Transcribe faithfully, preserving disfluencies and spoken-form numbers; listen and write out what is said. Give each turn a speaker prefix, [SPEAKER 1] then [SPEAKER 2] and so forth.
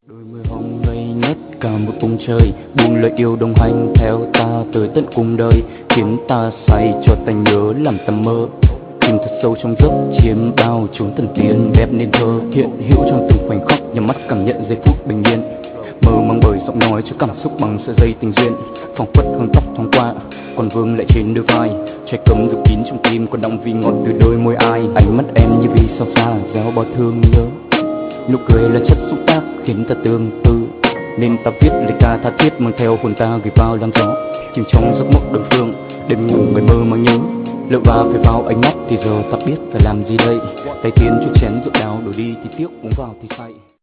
[SPEAKER 1] Đôi môi hồng ngây ngất cả một vùng trời, buông lời yêu đồng hành theo ta tới tận cùng đời, khiến ta say cho ta nhớ làm ta mơ. Chìm thật sâu trong giấc chiêm bao chốn thần tiên đẹp nên thơ, hiện hữu trong từng khoảnh khắc nhắm mắt cảm nhận giây phút bình yên. Mơ mang bởi giọng nói cho cảm xúc bằng sợi dây tình duyên, phảng phất hương tóc thoáng qua còn vương lại trên đôi vai, trái cấm được kín trong tim còn đọng vị ngọt từ đôi môi ai. Ánh mắt em như vì sao xa gieo bao thương nhớ, nụ cười là chất xúc tác khiến ta tương tư, nên ta viết lời ca tha thiết mang theo hồn ta gửi vào làn gió. Chìm trong giấc mộng đơn phương, đêm ngủ người mơ mang nhớ, lỡ va phải vào ánh mắt thì giờ ta biết phải làm gì đây. Tay tiên chút chén rượu đào đổi đi thì tiếc uống vào thì say.